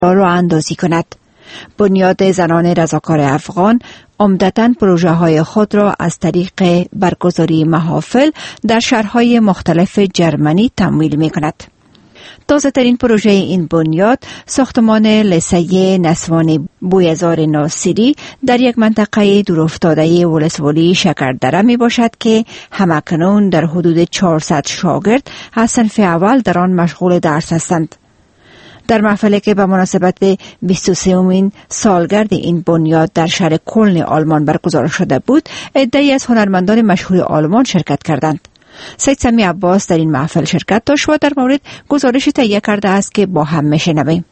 راه اندازی کند. بنیاد زنان رضاکار افغان عمدتاً پروژه‌های خود را از طریق برگزاری محافل در شهرهای مختلف جرمنی تمویل می‌کند. تازه ترین پروژه این بنیاد ساختمان لسه نسوان بویزار ناصری در یک منطقه دورافتاده ولسوالی شکردره می باشد که همکنون در حدود 400 شاگرد از صنف اول در آن مشغول درس هستند. در محفلی که به مناسبت 23مین سالگرد این بنیاد در شهر کلن آلمان برگزار شده بود، عده‌ای از هنرمندان مشهور آلمان شرکت کردند. سید سمی عباس در این محفل شرکت داشت و در مورد گزارشی تهیه کرده است که با هم میشنویم.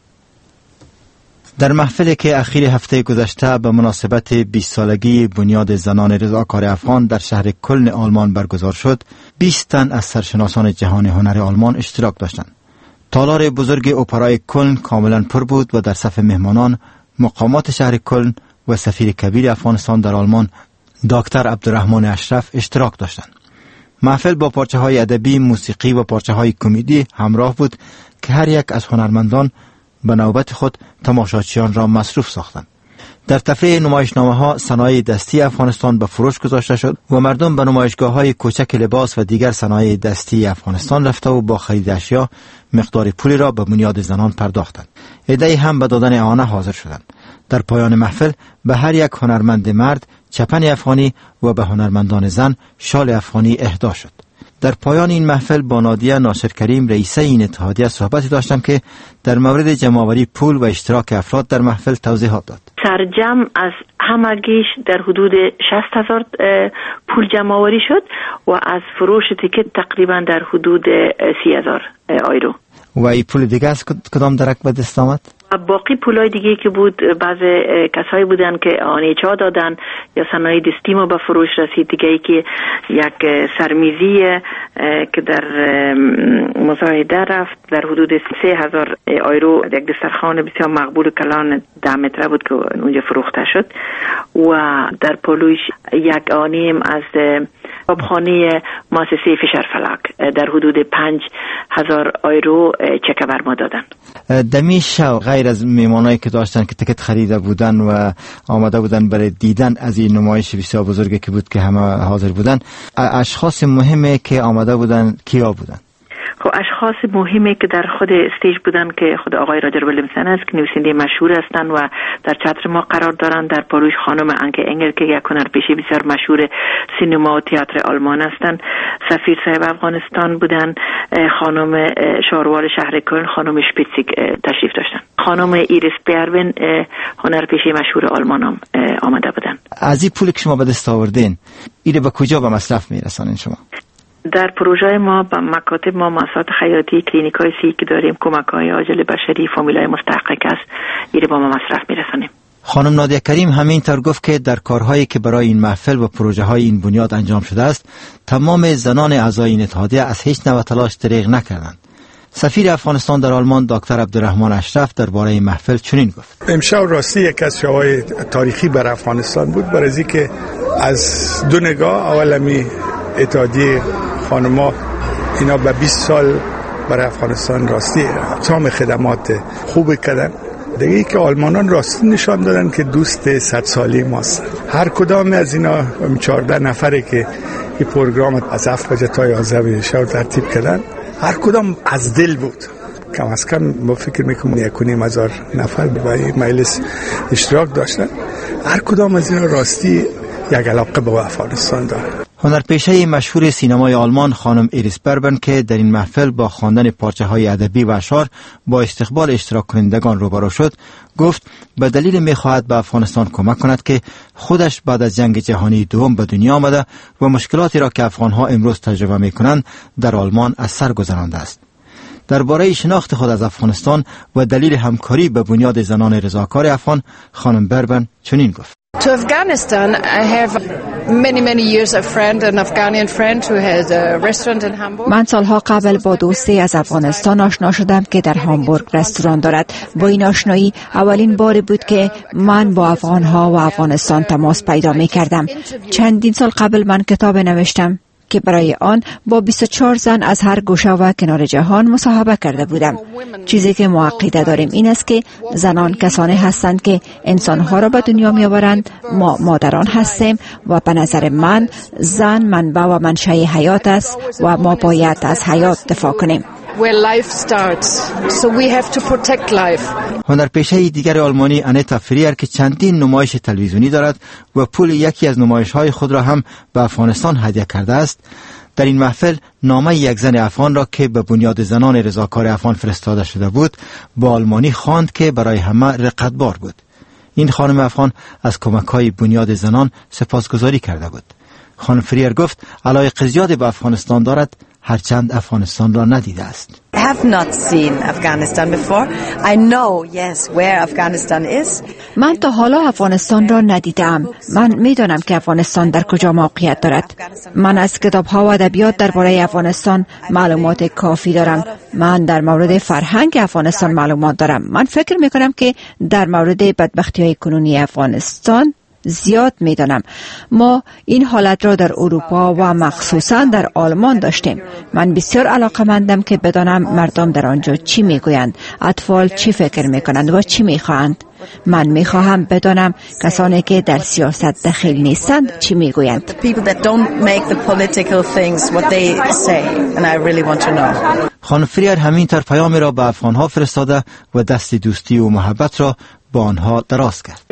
در محفلی که اخیر هفته گذشته به مناسبت 20 سالگی بنیاد زنان رضاکار افغان در شهر کلن آلمان برگزار شد، 20 تن از سرشناسان جهان هنر آلمان اشتراک داشتند. تالار بزرگ اپرای کلن کاملا پر بود و در صف مهمانان مقامات شهر کلن و سفیر کبیر افغانستان در آلمان دکتر عبدالرحمن اشرف اشتراک داشتند. محفل با پارچه‌های ادبی، موسیقی و پارچه‌های کمدی همراه بود که هر یک از هنرمندان به نوبت خود تماشاچیان را مصروف ساختند. در تفریح نمایشنامه‌ها صنایع دستی افغانستان به فروش گذاشته شد و مردم به نمایشگاه‌های کوچک لباس و دیگر صنایع دستی افغانستان رفته و با خرید اشیا مقدار پولی را به بنیاد زنان پرداختند. عده‌ای هم به دادن آنها حاضر شدند. در پایان محفل به هر یک هنرمند مرد چپن افغانی و به هنرمندان زن شال افغانی اهدا شد. در پایان این محفل با نادیه ناصر کریم رئیسه این اتحادیه صحبتی داشتم که در مورد جمع‌آوری پول و اشتراک افراد در محفل توضیحات داد. سرجم از همگیش در حدود 60,000 پول جمع‌آوری شد و از فروش تیکت تقریبا در حدود 30,000 یورو. و این پول دیگه از کدام درک به دست آمد؟ باقی پولای دیگه که بود، بعض کسایی بودن که آنیچا دادن یا صنایع دستی ما به فروش رسید. دیگه ای که یک سرمیزی که در مزایده رفت در حدود 3,000 یورو، یک دسترخوان بسیار مقبول کلان 10 متره بود که اونجا فروخته شد و در پولوش یک آنیم از آبخانه مؤسسه فشار فلک در حدود 5,000 یورو چک بر ما دادن. دمیش غیر از میمانایی که داشتن که تیکت خریده بودن و آمده بودن برای دیدن از این نمایش بسیار بزرگی که بود که همه حاضر بودن، اشخاص مهمی که آمده بودن کیا بودن؟ خب اشخاص مهمی که در خود استیج بودن که خود آقای راجر ویلیامسن است که نویسنده مشهور هستند و در چتر ما قرار دارند. در پاروش خانم انکه انگل که یک هنرپیشه بسیار مشهور سینما و تئاتر آلمان هستند. سفیر صاحب افغانستان بودن، خانم شاروال شهر کلن، خانم شپیتسیک تشریف داشتن. خانم ایریس پیروین هنرپیشه مشهور آلمان هم آمده بودن. از این پولی که شما به دست آوردین اینو به کجا به مصرف میرسانین شما؟ در پروژه ما با مکاتب ما مؤسسات خیاطی، کلینیکای سی که داریم، کمک‌های عاجل بشری، فامیلای مستحقق است، این با ما مصرف میرسانیم. خانم نادیه کریم همینطور گفت که در کارهایی که برای این محفل و پروژه‌های این بنیاد انجام شده است، تمام زنان اعضای این اتحادیه از هیچ نوع تلاش دریغ نکردند. سفیر افغانستان در آلمان دکتر عبدالرحمن اشرف درباره این محفل چنین گفت: امشب راستی یک از شب‌های تاریخی بر افغانستان بود، برای اینکه از دو نگاه، اولمی اتحادیه خانما اینا به 20 سال برای افغانستان راستی تمام خدمات خوب کردن. دیگه ای که آلمانان راستی نشان دادن که دوست 100 سالی ماست. هر کدام از اینا 14 نفره که این پروگرام از 7 بجه تا 11 شب ترتیب کردن، هر کدام از دل بود. کم از کم ما فکر میکنم 1,500 نفر به این مجلس اشتراک داشتن. هر کدام از اینا راستی یک علاقه به افغانستان داره. هنرپیشه مشهور سینمای آلمان خانم ایریس بربن که در این محفل با خواندن پارچه‌های ادبی و اشعار با استقبال اشتراک کنندگان روبرو شد، گفت به دلیل می‌خواهد به افغانستان کمک کند که خودش بعد از جنگ جهانی دوم به دنیا آمده و مشکلاتی را که افغان‌ها امروز تجربه می‌کنند در آلمان از سر گذرانده است. درباره شناخت خود از افغانستان و دلیل همکاری به بنیاد زنان رضاکار افغان، خانم بربن چنین گفت: To Afghanistan, I have many years a friend, an Afghani friend who has a restaurant in Hamburg. من سالها قبل با دوستی از افغانستان آشنا شدم که در هامبورگ رستوران دارد. با این آشنایی اولین باری بود که من با افغانها و افغانستان تماس پیدا می کردم. چندین سال قبل من کتاب نوشتم که برای آن با 24 زن از هر گوشه و کنار جهان مصاحبه کرده بودم. چیزی که ما عقیده داریم این است که زنان کسانی هستند که انسانها را به دنیا می آورند. ما مادران هستیم و به نظر من زن منبع و منشأ حیات است و ما باید از حیات دفاع کنیم. Where life starts, so we have to protect life. هنرپیشه دیگر آلمانی انیتا فریر که چندین نمایش تلویزیونی دارد و پول یکی از نمایش‌های خود را هم به افغانستان هدیه کرده است، در این محفل نامه یک زن افغان را که به بنیاد زنان رضاکار افغان فرستاده شده بود با آلمانی خواند که برای همه رقتبار بود. این خانم افغان از کمک‌های بنیاد زنان سپاسگزاری کرده بود. خانم فریر گفت علایق زیادی به افغانستان دارد، هرچند افغانستان را ندیده است. I have not seen Afghanistan before. I know, yes, where Afghanistan is. من تا حالا افغانستان را ندیدم. من میدانم که افغانستان در کجا موقعیت دارد. من از کتاب‌ها و ادبیات درباره افغانستان معلومات کافی دارم. من در مورد فرهنگ افغانستان معلومات دارم. من فکر می‌کنم که در مورد بدبختی‌های کنونی افغانستان زیاد میدانم. ما این حالت را در اروپا و مخصوصا در آلمان داشتیم. من بسیار علاقه‌مندم که بدانم مردم در آنجا چی میگویند، اطفال چی فکر میکنند و چی میخواهند. من میخواهم بدانم کسانی که در سیاست دخیل نیستند چی میگویند. خانم فریر همینطور پیام را به افغانها فرستاده و دست دوستی و محبت را با آنها دراز کرد.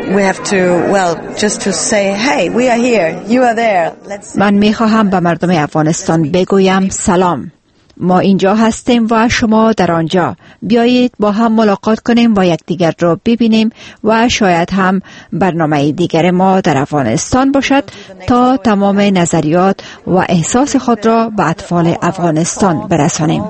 من میخواهم به مردم افغانستان بگویم سلام. ما اینجا هستیم و شما در آنجا. بیایید با هم ملاقات کنیم و یکدیگر را ببینیم و شاید هم برنامه دیگر ما در افغانستان باشد تا تمام نظریات و احساس خود را به اطفال افغانستان برسانیم.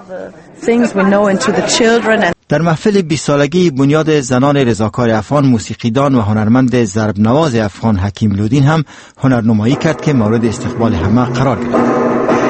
در محفل 20 سالگی بنیاد زنان رضاکار افغان، موسیقیدان و هنرمند ضرب نواز افغان حکیم لودین هم هنرنمایی کرد که مورد استقبال همه قرار گرفت.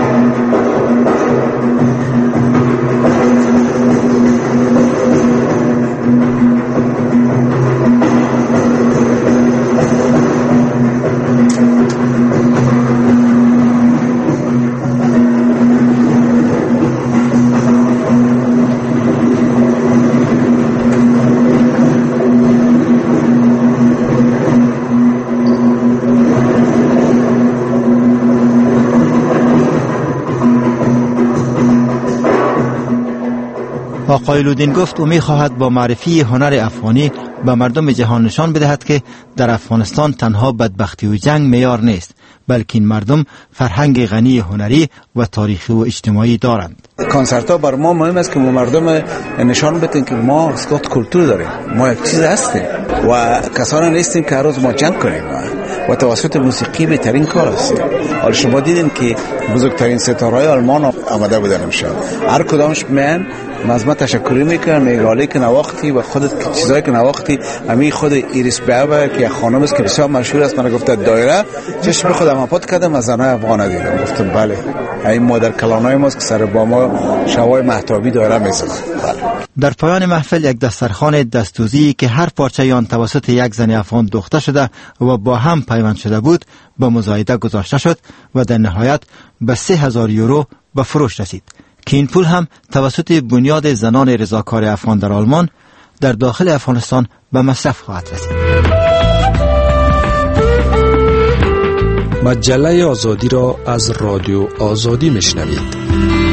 آقای لودین گفت او می‌خواهد با معرفی هنر افغانی به مردم جهان نشان بدهد که در افغانستان تنها بدبختی و جنگ معیار نیست، بلکه این مردم فرهنگ غنی هنری و تاریخی و اجتماعی دارند. کنسرت ها بر ما مهم است که ما مردم نشان بدیم که ما اسکات کلتور داریم، ما یک چیز هستیم و کسانی نیستیم که هر روز ما جنگ کنیم و توسط موسیقی بهترین کار است. حالا شما دیدین که بزرگترین ستاره‌های آلمان آمده بودن امشب، هر کدامش من از ما تشکری میکنم، میگالی که نواختی و خودت چیزایی که نواختی امی خود ایریس بیابه که خانم است که بسیار مشهور است، من گفت دایره چشم خودم آپاد کردم از زنای افغان دیدم، گفتم بله این مادر کلانای ماست که سر با ما شوای مهتابی دایره میزنن. در پایان محفل یک دسترخوان دستوزی که هر پارچه آن توسط یک زن افغان دوخته شده و با هم پیوند شده بود به مزایده گذاشته شد و در نهایت به 3000 یورو به فروش رسید که این پول هم توسط بنیاد زنان رضاکار افغان در آلمان در داخل افغانستان به مصرف خواهد رسید. مجله آزادی را از رادیو آزادی میشنوید.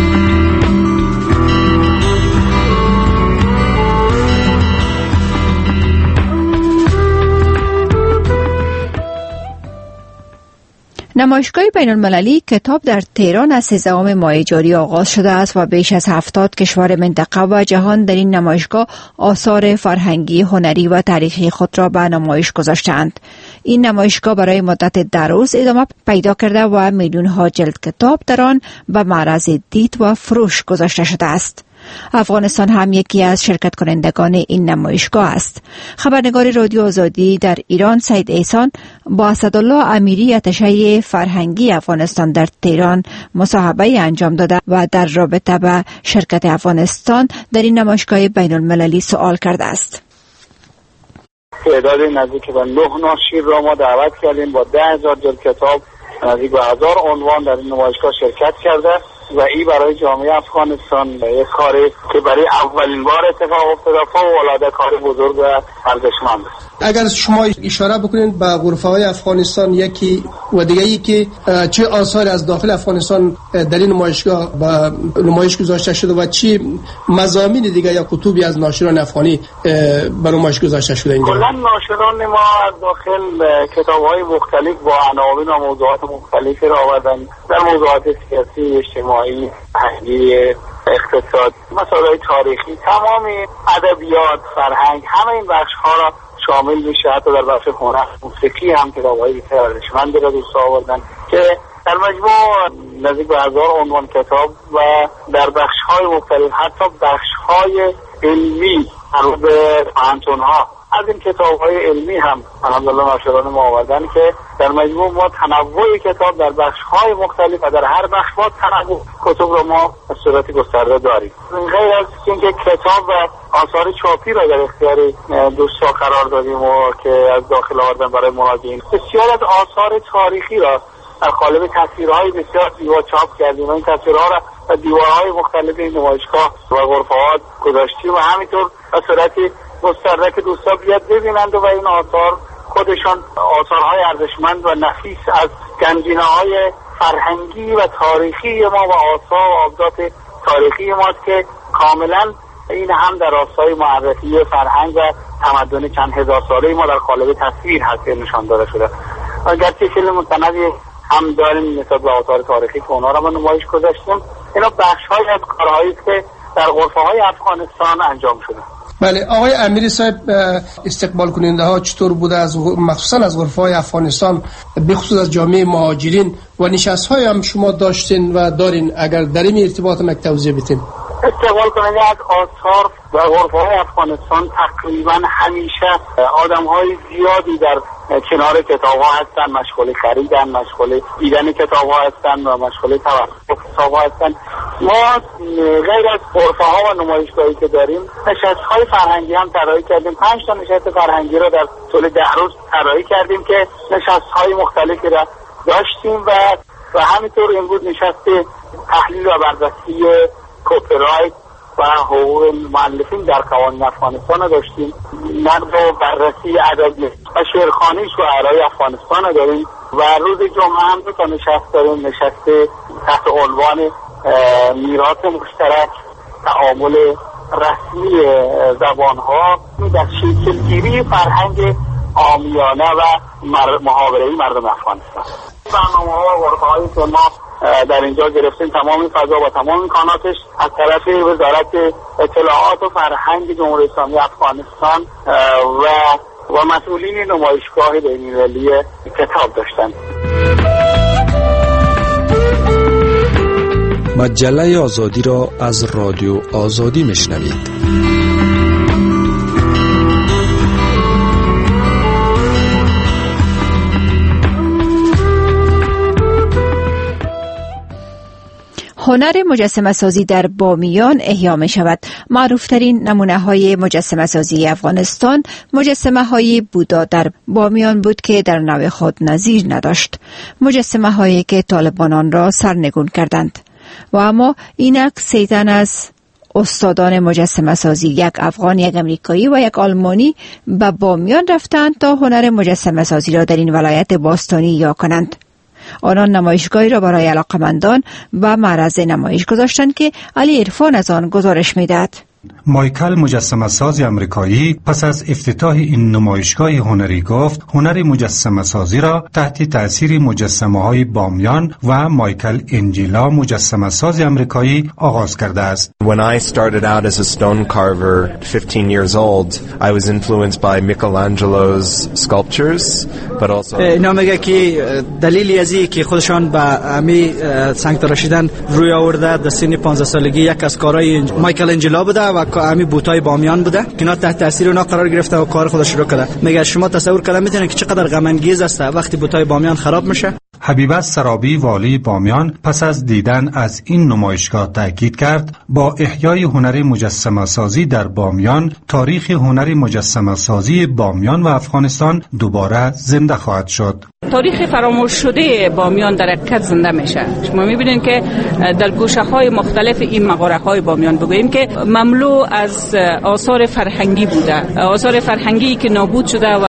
نمایشگاه بین المللی کتاب در تهران از 13 ماه جاری آغاز شده است و بیش از 70 کشور منطقه و جهان در این نمایشگاه آثار فرهنگی، هنری و تاریخی خود را به نمایش گذاشتند. این نمایشگاه برای مدت 10 روز ادامه پیدا کرده و میلیون ها جلد کتاب در آن به معرض دید و فروش گذاشته شده است. افغانستان هم یکی از شرکت کنندگان این نمایشگاه است. خبرنگار رادیو آزادی در ایران سید احسان با اسدالله امیری اتشه فرهنگی افغانستان در تهران مصاحبه انجام داده و در رابطه با شرکت افغانستان در این نمایشگاه بین المللی سوال کرده است. تعداد نزدیک به 9 ناشر را ما دعوت کردیم با 10,000 جلد کتاب نزدیک به 1000 عنوان در این نمایشگاه شرکت کرده و این برای جامعه افغانستان یک کاری که برای اولین بار اتفاق افتاده، فوق‌العاده کار بزرگ و ارزشمند است. اگر شما اشاره بکنید به غرفه‌های افغانستان یکی و دیگری که چه آثار از داخل افغانستان در این نمایشگاه به نمایش گذاشته شده و چه مضامین دیگه یا کتبی از ناشران افغانی به نمایش گذاشته شده اینجا؟ کلا ناشران ما از داخل کتاب‌های مختلف با عناوین و موضوعات مختلفی را آوردن، در موضوعات سیاسی، اجتماعی، فرهنگی، اقتصاد، مسائل تاریخی، تمام ادبیات، فرهنگ، همه این بخش‌ها را شامل میشه. حتی در بخش هنر، موسیقی هم کتاب‌های بسیار ارزشمند را دوست آوردن که در مجموع نزدیک به 1000 عنوان کتاب و در بخش‌های مختلف، حتی بخش‌های علمی مربوط به پانتون‌ها از این کتاب‌های علمی هم الحمدلله ناشران ما آوردن که در مجموع ما تنوع کتاب در بخش‌های مختلف و در هر بخش ما تنوع کتاب رو ما به صورت گسترده داریم. غیر از اینکه کتاب و آثار چاپی را در اختیار دوستان قرار دادیم و که از داخل آوردن برای مراجعین، بسیار از آثار تاریخی را در قالب تصویرهای بسیار زیبا چاپ کردیم و این تصویرها را در دیوارهای مختلف این نمایشگاه و غرفه‌ها گذاشتیم و همینطور به صورت گسترده که دوستان بیاد ببینند و این آثار خودشان آثارهای ارزشمند و نفیس از گنجینه‌های فرهنگی و تاریخی ما و آثار و ابزار تاریخی ماست که کاملا این هم در راستای معرفی فرهنگ و تمدن چند هزار ساله ما در قالب تصویر هست نشان داده شده. اگرچه فیلم مستندی هم داریم نسبت به آثار تاریخی که اونا را ما نمایش گذاشتیم، اینا بخش‌های از کارهایی است که در غرفه‌های افغانستان انجام شده. بله آقای امیری صاحب، استقبال کننده ها چطور بوده از مخصوصا از غرفه‌های افغانستان، به خصوص از جامعه مهاجرین و نشست‌های هم شما داشتین و دارین؟ اگر در این ارتباط یک توضیح بدین. استقبال کننده از آثار و غرفه‌های افغانستان تقریبا همیشه آدم‌های زیادی در کنار کتاب‌ها هستن، مشغول خریدن، مشغول دیدن کتاب‌ها هستن و مشغول توقف کتاب‌ها هستن. ما غیر از غرفه‌ها و نمایشگاهی که داریم، نشست‌های فرهنگی هم طراحی کردیم. 5 تا نشست فرهنگی را در طول 10 روز طراحی کردیم که نشست‌های مختلفی را داشتیم و همینطور این بود نشست تحلیل و بررسی کپی و حقوق مؤلفین در قوانین افغانستان داشتیم، نقد و بررسی ادبی و شعرخوانی شاعرای افغانستان داریم و روز جمعه هم 2 تا نشست داریم، نشست تحت عنوان میراث مشترک، تعامل رسمی زبانها در شکلگیری فرهنگ عامیانه و محاوره‌ای مردم افغانستان. برنامه‌ها و غرفه‌هایی که ما در اینجا گرفتیم تمام فضا و تمام امکاناتش از طرف وزارت اطلاعات و فرهنگ جمهوری اسلامی افغانستان و مسئولین نمایشگاه بین‌المللی کتاب داشتند. مجله آزادی را از رادیو آزادی میشنوید. هنر مجسمه سازی در بامیان احیا می شود. معروفترین نمونه های مجسمه سازی افغانستان مجسمه های بودا در بامیان بود که در نوع خود نظیر نداشت. مجسمه هایی که طالبانان را سرنگون کردند. و اما اینک 3 تن از استادان مجسمه سازی، 1 افغان، 1 امریکایی و 1 آلمانی به بامیان رفتند تا هنر مجسمه سازی را در این ولایت باستانی احیا کنند. آنان نمایشگاهی را برای علاقمندان و معرض نمایش گذاشتند که علی عرفان از آن گزارش می‌دهد. مایکل مجسمه ساز امریکایی پس از افتتاح این نمایشگاه هنری گفت هنر مجسمه سازی را تحت تأثیر مجسمه های بامیان و مایکل انجیلا مجسمه ساز امریکایی آغاز کرده است. When I started out as a stone carver 15 years old, I was influenced by Michelangelo's sculptures, but also اینا میگه که دلیلی از این که خودشان به امی سنگ تراشیدن روی آورده در سن 15 سالگی یک از کارهای مایکل انجیلا بوده و همین بوتای بامیان بوده که اینا تحت تاثیر اونا قرار گرفته و کار خودش رو کرده. میگه شما تصور کنید میتونید که چقدر غم انگیز است وقتی بوتای بامیان خراب میشه. حبیبه سرابی والی بامیان پس از دیدن از این نمایشگاه تاکید کرد با احیای هنر مجسمه سازی در بامیان تاریخ هنر مجسمه سازی بامیان و افغانستان دوباره زنده خواهد شد. تاریخ فراموش شده بامیان در حقیقت زنده میشه. شما میبینید که در گوشه‌های مختلف این مغاره‌های بامیان بگوییم که مملو از آثار فرهنگی بوده، آثار فرهنگی که نابود شده و